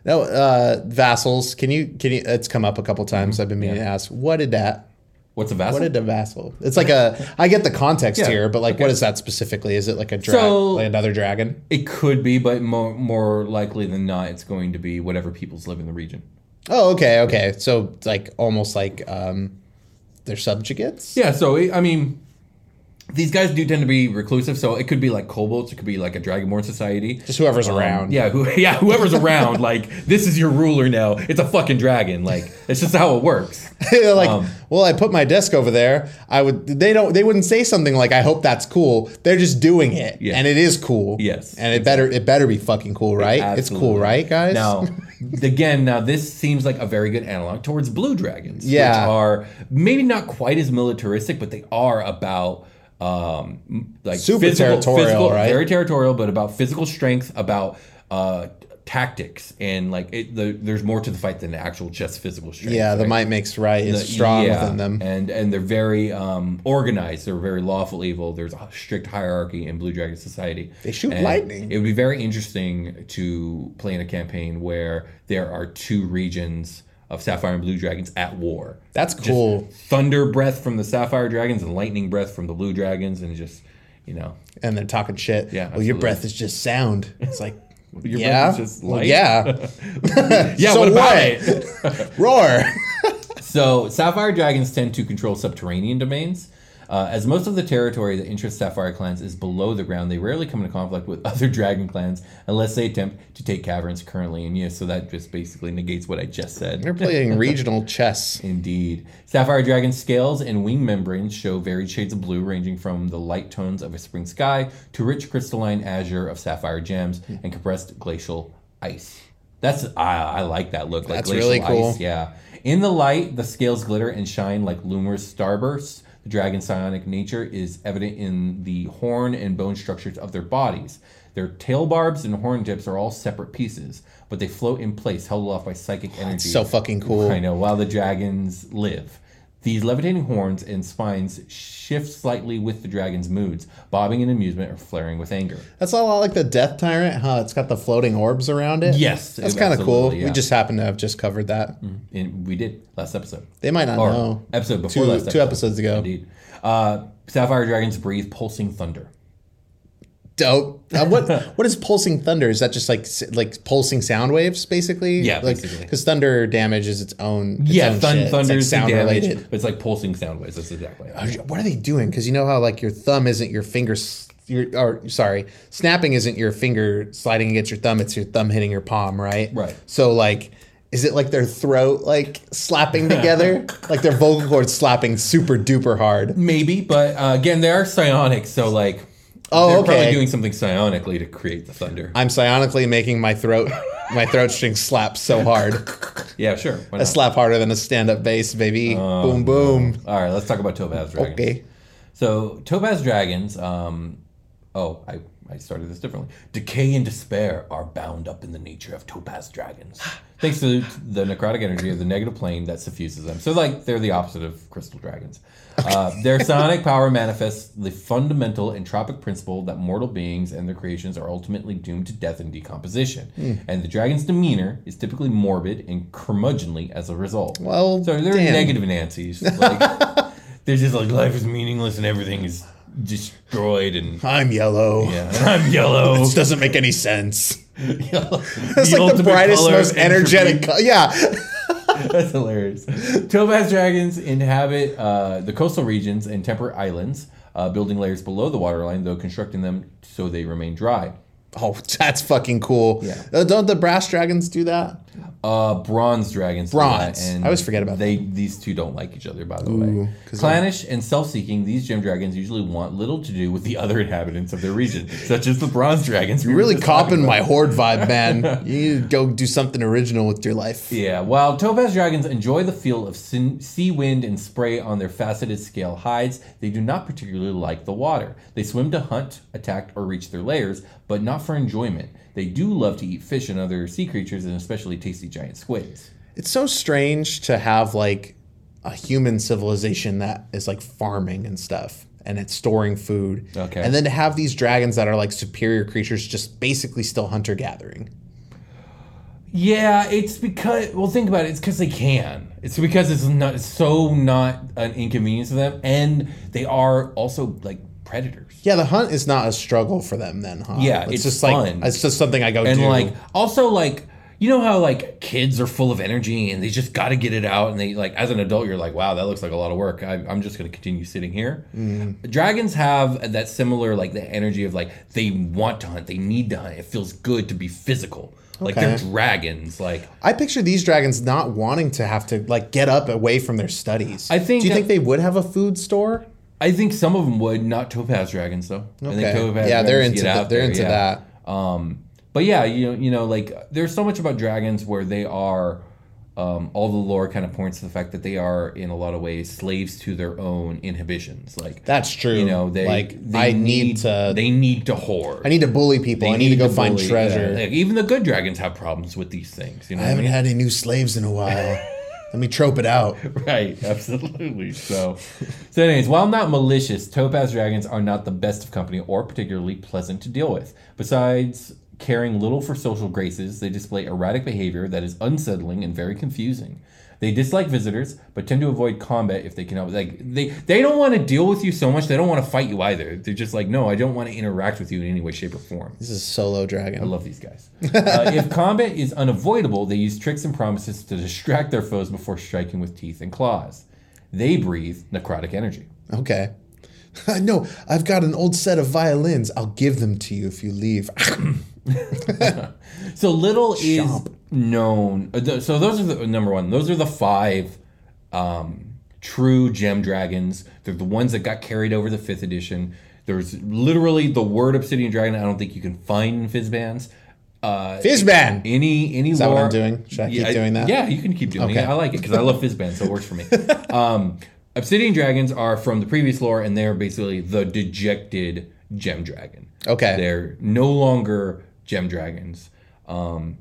No, uh, vassals. Can you? Can you? It's come up a couple times. Mm-hmm. I've been meaning Yeah. to ask. What did that? What's a vassal? What did a vassal? It's like a. I get the context Yeah, here, but like, okay. what is that specifically? Is it like a dra- So- like another dragon? It could be, but more more likely than not, it's going to be whatever peoples live in the region. Oh, okay, okay. So like almost like um, they're subjugates. Yeah, so I mean, these guys do tend to be reclusive, so it could be like kobolds, it could be like a Dragonborn society. Just whoever's Um, around. Yeah, who, yeah, whoever's around. Like, this is your ruler now. It's a fucking dragon. Like, it's just how it works. like, Um, well, I put my desk over there. I would. They don't. They wouldn't say something like, "I hope that's cool." They're just doing it, Yeah. and it is cool. Yes, and it better. It better be fucking cool, right? It's cool, Absolutely. right, guys? Now, again, now this seems like a very good analog towards blue dragons, Yeah. which are maybe not quite as militaristic, but they are about um, m- like Super physical, territorial, physical, right? Very territorial, but about physical strength, about uh, tactics, and like it, the, there's more to the fight than actual just physical strength. yeah, the right? might makes right is The- strong yeah, within them. and and they're very um, organized. They're very lawful evil. There's a strict hierarchy in Blue Dragon Society. They shoot And lightning. It would be very interesting to play in a campaign where there are two regions of Sapphire and Blue Dragons at war. That's Just cool. thunder breath from the Sapphire Dragons and lightning breath from the Blue Dragons, and just you know, And they're talking shit. Yeah, Well, your absolutely. breath is just sound. It's like, your yeah, breath is just well, light. yeah, yeah. So what about what? it? roar. So, Sapphire Dragons tend to control subterranean domains. Uh, as most of the territory that interests Sapphire clans is below the ground, they rarely come into conflict with other dragon clans unless they attempt to take caverns currently in use. So that just basically negates what I just said. They're playing regional chess. Indeed. Sapphire Dragon scales and wing membranes show varied shades of blue, ranging from the light tones of a spring sky to rich crystalline azure of sapphire gems and compressed glacial ice. That's I, I like that look. Like That's glacial really cool. ice, yeah. In the light, the scales glitter and shine like luminous starbursts. The dragon's psionic nature is evident in the horn and bone structures of their bodies. Their tail barbs and horn tips are all separate pieces, but they float in place, held aloft by psychic energy. so fucking cool. I know, while the dragons live. These levitating horns and spines shift slightly with the dragon's moods, bobbing in amusement or flaring with anger. That's a lot like the Death Tyrant, huh? It's got the floating orbs around it. Yes, That's kind of cool. absolutely, yeah. We just happen to have just covered that. And we did last episode. They might not Or know. episode before Two- last two episodes ago. Indeed. Uh, Sapphire dragons breathe pulsing thunder. Dope. Uh, what what is pulsing thunder? Is that just like s- like pulsing sound waves, basically? Yeah, like, basically. Because thunder damage is its own. Its Yeah, own thun- shit. It's, thunder like is the sound damage, related. but it's like pulsing sound waves. That's exactly it. What are they doing? Because you know how like your thumb isn't your finger. s- Your, or sorry, snapping isn't your finger sliding against your thumb. It's your thumb hitting your palm, right? Right. So like, is it like their throat like slapping together, like their vocal cords slapping super duper hard? Maybe, but uh, again, they are psionic, so like, Oh, they're okay. probably doing something psionically to create the thunder. I'm psionically making my throat, my throat string slap so hard. Yeah, sure. Why I not? slap harder than a stand-up bass, baby. boom, boom. All right, let's talk about Topaz dragons. Okay. So Topaz dragons, um, oh, I, I started this differently. Decay and despair are bound up in the nature of Topaz dragons, thanks to the necrotic energy of the negative plane that suffuses them. So, like, they're the opposite of crystal dragons. Uh, their psionic power manifests the fundamental entropic principle that mortal beings and their creations are ultimately doomed to death and decomposition. Mm. And the dragon's demeanor is typically morbid and curmudgeonly as a result. Well, so they're damn. negative Nancy's. Like, they're just like, life is meaningless and everything is destroyed, and I'm yellow. yeah, and I'm yellow. This doesn't make any sense. Yellow. That's like the ultimate brightest, color of most energetic. entropy. Co- yeah. That's hilarious. Topaz dragons inhabit uh, the coastal regions and temperate islands, uh, building layers below the waterline, though constructing them so they remain dry. Oh, that's fucking cool. Yeah. Uh, don't the brass dragons do that? Uh, bronze dragons. do Bronze. that, and I always forget about they. These two don't like each other, by the Ooh, way. 'cause Clannish and self-seeking, these gem dragons usually want little to do with the other inhabitants of their region, such as the bronze dragons. You're really copping my horde vibe, man. You need to go do something original with your life. Yeah, while Topaz dragons enjoy the feel of sin- sea wind and spray on their faceted scale hides, they do not particularly like the water. They swim to hunt, attack, or reach their lairs, but not for enjoyment. They do love to eat fish and other sea creatures, and especially tasty giant squids. It's so strange to have like a human civilization that is like farming and stuff and it's storing food. Okay. And then to have these dragons that are like superior creatures just basically still hunter gathering. Yeah, it's because, well, think about it. It's because they can. It's because it's not it's so not an inconvenience to them, and they are also like predators. Yeah, the hunt is not a struggle for them then, huh? Yeah, it's, it's just fun. like it's just something I go and do. like also like you know how like kids are full of energy and they just got to get it out, and they like as an adult you're like, wow, that looks like a lot of work. I, I'm just going to continue sitting here. Mm. Dragons have that similar like the energy of like they want to hunt, they need to hunt. It feels good to be physical. Like Okay. they're dragons. Like I picture these dragons not wanting to have to like get up away from their studies. I think Do you that- think they would have a food store? I think some of them would, not topaz dragons though. I think Okay. topaz Yeah, they're dragons into get the- out they're there, into yeah. that. Um, but yeah, you know, you know, like there's so much about dragons where they are. Um, all the lore kind of points to the fact that they are, in a lot of ways, slaves to their own inhibitions. Like That's true. You know, they Like, they I need to- They need to hoard. I need to bully people. They I need, to go find bully, treasure. yeah. Like, even the good dragons have problems with these things. You know, I what haven't mean? had any new slaves in a while. Let me trope it out. Right, absolutely. So, so anyways, while not malicious, topaz dragons are not the best of company or particularly pleasant to deal with. Besides caring little for social graces, they display erratic behavior that is unsettling and very confusing. They dislike visitors, but tend to avoid combat if they can help. Like they, they don't want to deal with you so much. They don't want to fight you either. They're just like, no, I don't want to interact with you in any way, shape, or form. This is Solo Dragon. I love these guys. Uh, if combat is unavoidable, they use tricks and promises to distract their foes before striking with teeth and claws. They breathe necrotic energy. Okay. No, I've got an old set of violins. I'll give them to you if you leave. So little Chomp. is known. uh, th- So those are the number one. Those are the five um, true gem dragons. They're the ones that got carried over the fifth edition. There's literally the word obsidian dragon. I don't think you can find in Fizzbands. Uh, Fizzban! Any any Is that lore, what I'm doing? Should I keep I- doing that? Yeah, you can keep doing Okay. it. I like it because I love Fizzbands, so it works for me. Um, obsidian dragons are from the previous lore, and they're basically the dejected gem dragon. Okay. They're no longer gem dragons. Um,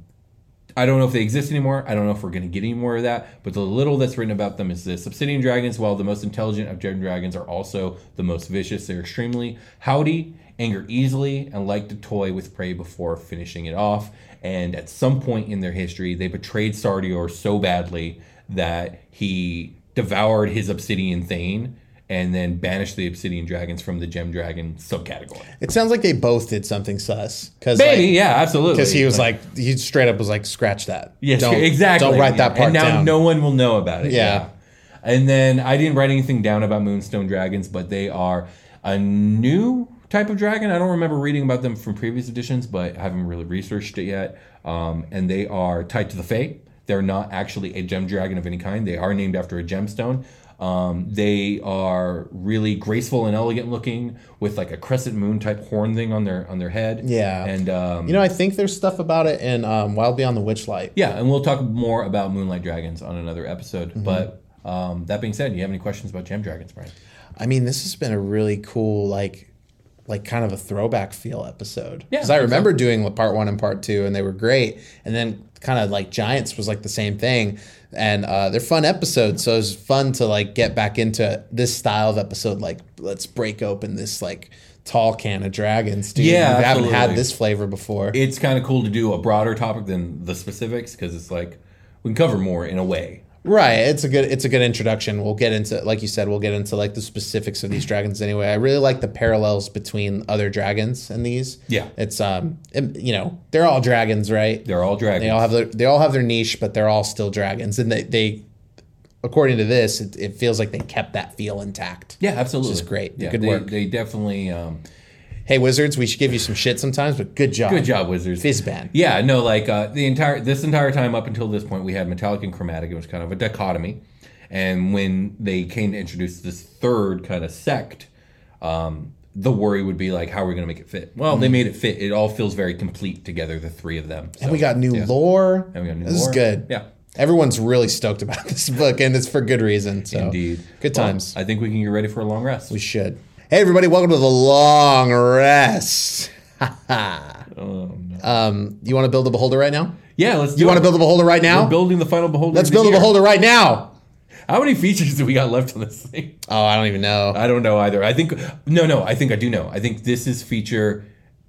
I don't know if they exist anymore. I don't know if we're going to get any more of that. But the little that's written about them is this. Obsidian dragons, while the most intelligent of gem dragons, are also the most vicious. They're extremely howdy, anger easily, and like to toy with prey before finishing it off. And at some point in their history, they betrayed Sardior so badly that he devoured his obsidian thane and then banished the obsidian dragons from the gem dragon subcategory. It sounds like they both did something sus. Cause Maybe, like, yeah, absolutely. Because he was like, he straight up was like, scratch that. Yes, don't, exactly. Don't write that part And now down. no one will know about it. Yeah. And then I didn't write anything down about Moonstone dragons, but they are a new type of dragon. I don't remember reading about them from previous editions, but I haven't really researched it yet. Um, and they are tied to the Fae. They're not actually a gem dragon of any kind. They are named after a gemstone. Um, they are really graceful and elegant looking, with like a crescent moon type horn thing on their on their head. Yeah. And um, You know, I think there's stuff about it in um, Wild Beyond the Witchlight. yeah, and we'll talk more about Moonlight Dragons on another episode. Mm-hmm. But um, that being said, do you have any questions about Gem Dragons, Brian? I mean, this has been a really cool, like, like kind of a throwback feel episode. Yeah, Because I I think remember so. doing part one and part two, and they were great. And then kind of like Giants was like the same thing. And uh, they're fun episodes, so it's fun to like get back into this style of episode. Like, let's break open this like tall can of dragons, dude. Yeah, we haven't had absolutely. this flavor before. It's kind of cool to do a broader topic than the specifics because it's like we can cover more in a way. Right, it's a good it's a good introduction. We'll get into, like you said, we'll get into like the specifics of these dragons anyway. I really like the parallels between other dragons and these. Yeah. It's um it- you know, they're all dragons, right? They're all dragons. They all have their they all have their niche, but they're all still dragons. And they, they according to this, it, it feels like they kept that feel intact. Yeah, absolutely. Which is great. Yeah, Good they, work. They definitely. Um, Hey Wizards, we should give you some shit sometimes, but good job. Good job, Wizards. Fizzban. Yeah, no, like uh, the entire this entire time up until this point, we had metallic and chromatic. It was kind of a dichotomy, and when they came to introduce this third kind of sect, um, the worry would be like, how are we going to make it fit? Well, they made it fit. It all feels very complete together, the three of them. And So, we got new yeah. lore. And we got new this lore. is good. Yeah. Everyone's really stoked about this book, and it's for good reason. So Indeed. Good Well, times. I think we can get ready for a long rest. We should. Hey, everybody, welcome to the long rest. Oh, no. um, you want to build a beholder right now? Yeah, let's do You want to it. build a beholder right now? We're building the final beholder. Let's of the build a year. beholder right now. How many features do we got left on this thing? Oh, I don't even know. I don't know either. I think no, no. I think I do know. I think this is feature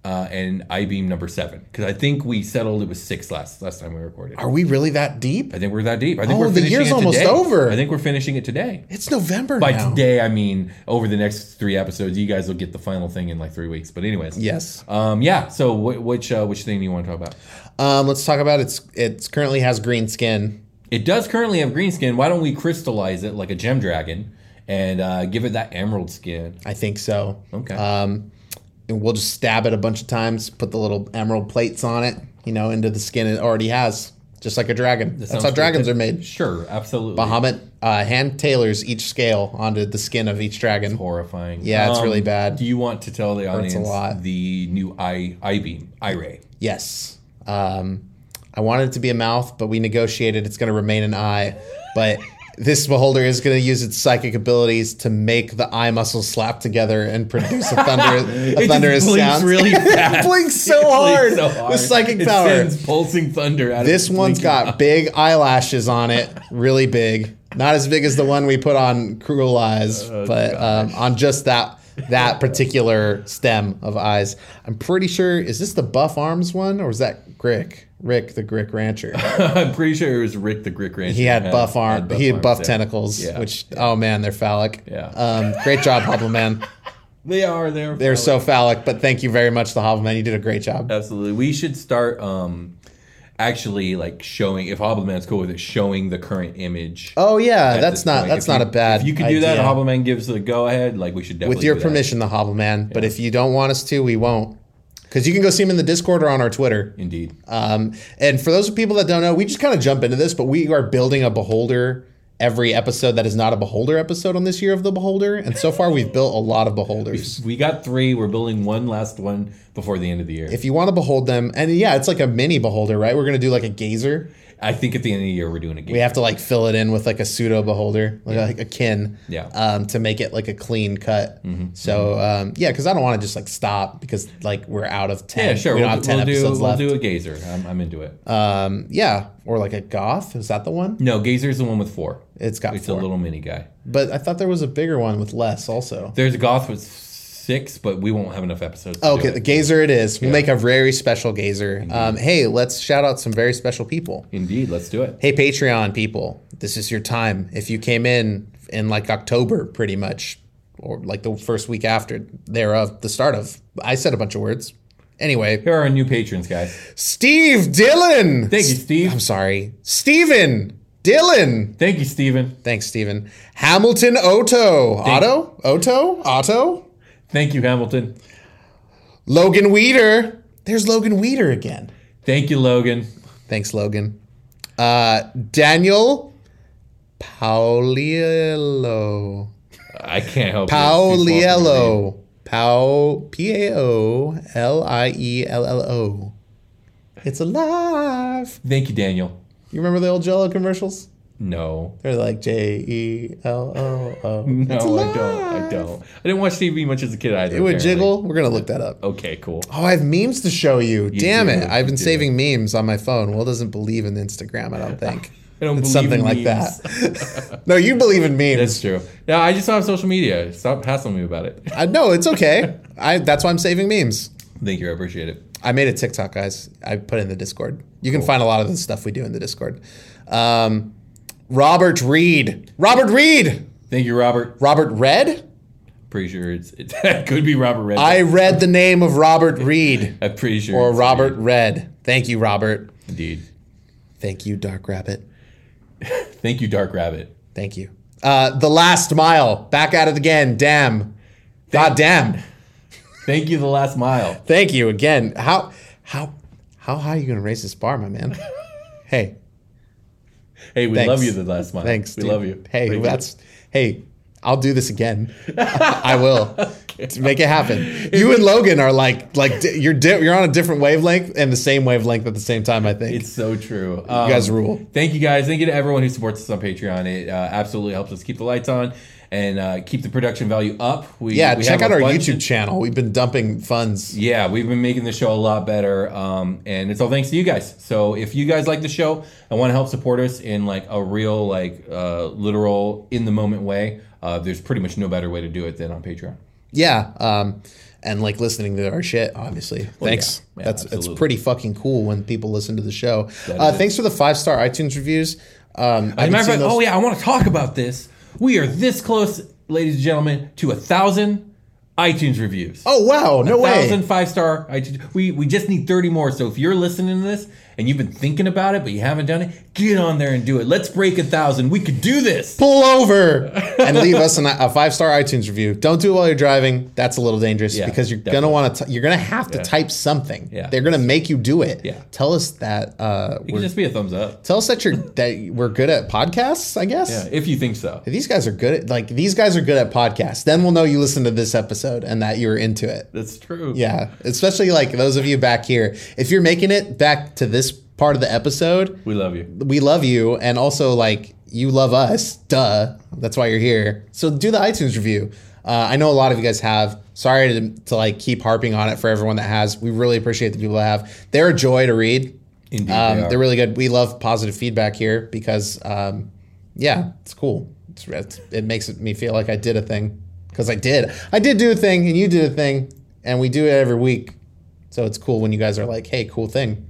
uh, and I-beam number seven. Because I think we settled it was six last last time we recorded. Are we really that deep? I think we're that deep. I think Oh, we're the finishing year's it almost today. over. I think we're finishing it today. It's November By now. today, I mean over the next three episodes. You guys will get the final thing in like three weeks. But anyways, Yes. um, yeah. So wh- which uh, which thing do you want to talk about? Um, let's talk about it's. It currently has green skin. It does currently have green skin. Why don't we crystallize it like a gem dragon and uh, give it that emerald skin? I think so. Okay. Um, and we'll just stab it a bunch of times. Put the little emerald plates on it. You know, into the skin it already has, just like a dragon. That's sounds how dragons good. are made. Sure, absolutely. Bahamut uh, hand tailors each scale onto the skin of each dragon. Horrifying. Yeah, it's Um, really bad. Do you want to tell the Hurts a audience lot. the new I I-beam, I-ray? Yes. Um, I wanted it to be a mouth, but we negotiated it's going to remain an eye. But this beholder is going to use its psychic abilities to make the eye muscles slap together and produce a thunder a It thunderous just blinks sound. really fast. It blinks so It hard blinks so hard. with psychic It power. sends pulsing thunder out This of its one's blinking got eye. big eyelashes on it, really big. Not as big as the one we put on Cruel Eyes, Oh, but um, on just that that particular stem of eyes. I'm pretty sure, is this the Buff Arms one, or was that Rick? Rick, the Grick Rancher. I'm pretty sure it was Rick the Grick Rancher. He had buff arm. had He had arms buff there. tentacles, Yeah. which oh man, they're phallic. Yeah. Um, great job, Hobbleman. They are. They're. They're so phallic, but thank you very much, the Hobbleman. You did a great job. Absolutely. We should start um, actually like showing, if Hobbleman's cool with it, showing the current image. Oh yeah, at that's this not point. that's If not you- a bad. If you could do that, idea. and Hobbleman gives the go ahead. Like we should definitely. With your do that. permission, the Hobbleman. But if you don't want us to, we won't. Because you can go see him in the Discord or on our Twitter. Indeed. Um, and for those people that don't know, we just kind of jump into this, but we are building a beholder every episode that is not a beholder episode on this year of the beholder. And so far, we've built a lot of beholders. We got three. We're building one last one before the end of the year. If you want to behold them, and yeah, it's like a mini beholder, right? We're going to do like a gazer. I think at the end of the year we're doing a game. We have to like fill it in with like a pseudo beholder, like, Yeah. a, like a kin, Yeah. um, to make it like a clean cut. So um, yeah, because I don't want to just like stop because like we're out of ten. Yeah, sure. We don't We'll, have ten we'll do, episodes we'll left. do a gazer. I'm, I'm into it. Um, yeah, or like a goth. Is that the one? No, gazer's the one with four. It's got It's four. a little mini guy. But I thought there was a bigger one with less also. There's a goth with six, but we won't have enough episodes. To Okay, do the it. gazer it is. We'll Yeah. make a very special gazer. Um, hey, let's shout out some very special people. Indeed, let's do it. Hey, Patreon people, this is your time. If you came in in like October, pretty much, or like the first week after thereof, the start of, I said a bunch of words. Anyway, Here are our new patrons, guys. Steve Dillon. Thank you, Steve. I'm sorry. Steven Dillon. Thank you, Steven. Thanks, Steven. Hamilton Otto. Otto? Otto? Otto? Thank you, Hamilton. Logan Weeder. There's Logan Weeder again. Thank you, Logan. Thanks, Logan. Uh, Daniel Pauliello. I can't help it. It's too small for me to read. Pauliello. Pau P A O L I E L L O. It's alive. Thank you, Daniel. You remember the old Jell-O commercials? No. They're like J E L O O. No, It's I alive. don't. I don't. I didn't watch T V much as a kid either. It would apparently. jiggle. We're gonna look that up. Okay, cool. Oh, I have memes to show you. Damn do, it! I've been you do. saving memes on my phone. Will doesn't believe in Instagram. I don't think. I don't It's believe something in like memes. that. No, you believe in memes. That's true. No, I just don't have social media. Stop hassling me about it. I know it's okay. I that's why I'm saving memes. Thank you. I appreciate it. I made a TikTok, guys. I put it in the Discord. You can find a lot of the stuff we do in the Discord. Um, Robert Reed. Robert Reed. Thank you, Robert. Robert Red. Pretty sure it's it could be Robert Red. I read the name of Robert Reed. I'm pretty sure. Or it's Robert Reed. Red. Thank you, Robert. Indeed. Thank you, Dark Rabbit. Thank you, Dark Rabbit. Thank you. Uh, the Last Mile. Back at it again. Damn. God damn. Thank you, The Last Mile. Thank you again. How how how high are you gonna raise this bar, my man? Hey. Hey, we Thanks. love you, The Last Mile. Thanks. We dude. love you. Hey, Thank you. that's hey, I'll do this again. I will. To make it happen. You and Logan are like like di- you're di- you're on a different wavelength and the same wavelength at the same time, I think. It's so true. you guys rule. Thank you, guys. Thank you to everyone who supports us on Patreon. It uh, absolutely helps us keep the lights on and uh, keep the production value up. We, Yeah, we check have out a our bunch YouTube of- channel. We've been dumping funds. Yeah, we've been making the show a lot better, um, and it's all thanks to you guys. So if you guys like the show and want to help support us in like a real, like uh, literal, in the moment way, uh, there's pretty much no better way to do it than on Patreon. Yeah. Um, and like listening to our shit, obviously. Well, thanks. yeah. Yeah, That's absolutely. it's pretty fucking cool when people listen to the show. That Uh, is. thanks for the five star iTunes reviews. Um, I As a matter haven't of seen fact, those- oh yeah, I want to talk about this. We are this close, ladies and gentlemen, to a thousand iTunes reviews. Oh wow, no a way. thousand five star iTunes. We we just need thirty more. So if you're listening to this and you've been thinking about it but you haven't done it, get on there and do it. Let's break a thousand. We could do this. Pull over and leave us an, a five star iTunes review. Don't do it while you're driving. That's a little dangerous Yeah, because you're definitely. gonna want to. You're gonna have to Yeah. type something. Yeah. They're gonna make you do it. Yeah. Tell us that. Uh, It we're, can just be a thumbs up. tell us that you're that we're good at podcasts. I guess. Yeah, if you think so. These guys are good at like these guys are good at podcasts. Then we'll know you listened to this episode and that you're into it. That's true. Yeah, especially like those of you back here. If you're making it back to this part of the episode, We love you. we love you, and also like you love us. Duh, that's why you're here. So do the iTunes review. Uh, I know a lot of you guys have. Sorry to, to like keep harping on it for everyone that has. We really appreciate the people that have. They're a joy to read. Indeed, Um, they are. they're really good. We love positive feedback here because, um, yeah, it's cool. It's, it's, it makes me feel like I did a thing because I did. I did do a thing, and you did a thing, and we do it every week. So it's cool when you guys are like, "Hey, cool thing."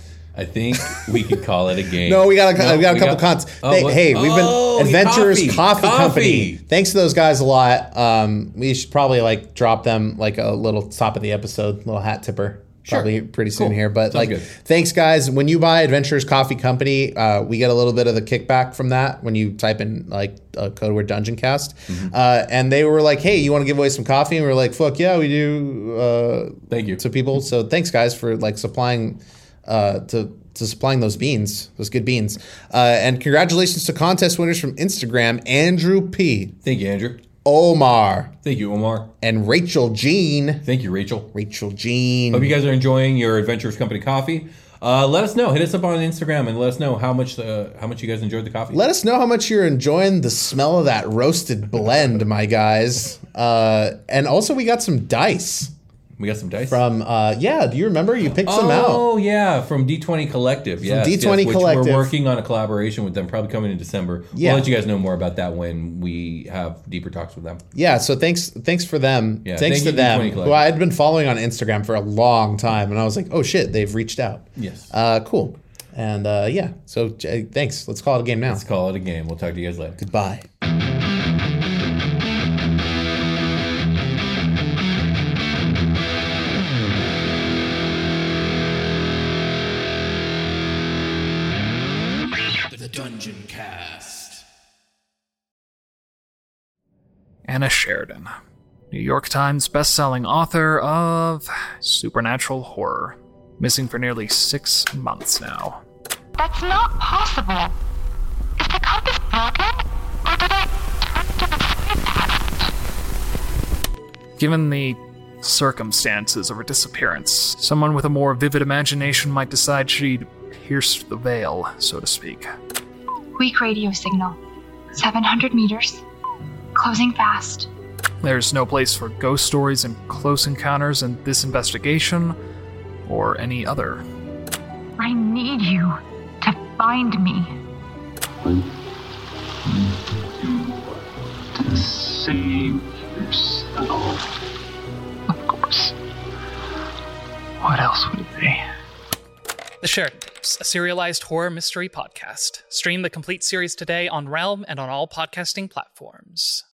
I think we could call it a game. No, we got a, No, we got a we couple got- cons. Oh, They- what- hey, we've been oh, Adventurers coffee, Coffee, coffee. Company. Thanks to those guys a lot. Um, we should probably like drop them like a little top of the episode, little hat tipper. Sure. Probably pretty soon Cool. here, but Sounds like, good. thanks guys. When you buy Adventurers Coffee Company, uh, we get a little bit of the kickback from that when you type in like a code word Dungeon Cast. Mm-hmm. Uh, and they were like, "Hey, you want to give away some coffee?" And we were like, "Fuck yeah, we do." Uh, Thank you. to people. So thanks guys for like supplying uh, to to supplying those beans, those good beans. Uh, and congratulations to contest winners from Instagram: Andrew P, Thank you, Andrew. Omar, Thank you, Omar. and Rachel Jean. Thank you, Rachel. Rachel Jean. Hope you guys are enjoying your Adventurers Company coffee. Uh, let us know. Hit us up on Instagram and let us know how much uh, how much you guys enjoyed the coffee. Let us know how much you're enjoying the smell of that roasted blend, my guys. Uh, and also, we got some dice we got some dice from. Uh, yeah, do you remember you picked some out? Oh yeah, from D twenty Collective. Yes, D twenty yes, which Collective. We're working on a collaboration with them, probably coming in December. Yeah. We'll let you guys know more about that when we have deeper talks with them. Yeah, so thanks thanks for them. Yeah, thanks thank to you, them. D twenty Who Collective. I had been following on Instagram for a long time, and I was like, oh shit, they've reached out. Yes. Uh, cool. And uh, yeah, so uh, thanks. Let's call it a game now. Let's call it a game. We'll talk to you guys later. Goodbye. The Dungeon Cast. Anna Sheridan, New York Times bestselling author of supernatural horror, missing for nearly six months now. That's not possible. Is the compass broken? Or did I turn to the past? Given the circumstances of her disappearance, someone with a more vivid imagination might decide she'd pierced the veil, so to speak. Weak radio signal. seven hundred meters. Closing fast. There's no place for ghost stories and close encounters in this investigation, or any other. I need you to find me. To save yourself. Of course. What else would it be? The Sheridan Tapes, a serialized horror mystery podcast. Stream the complete series today on Realm and on all podcasting platforms.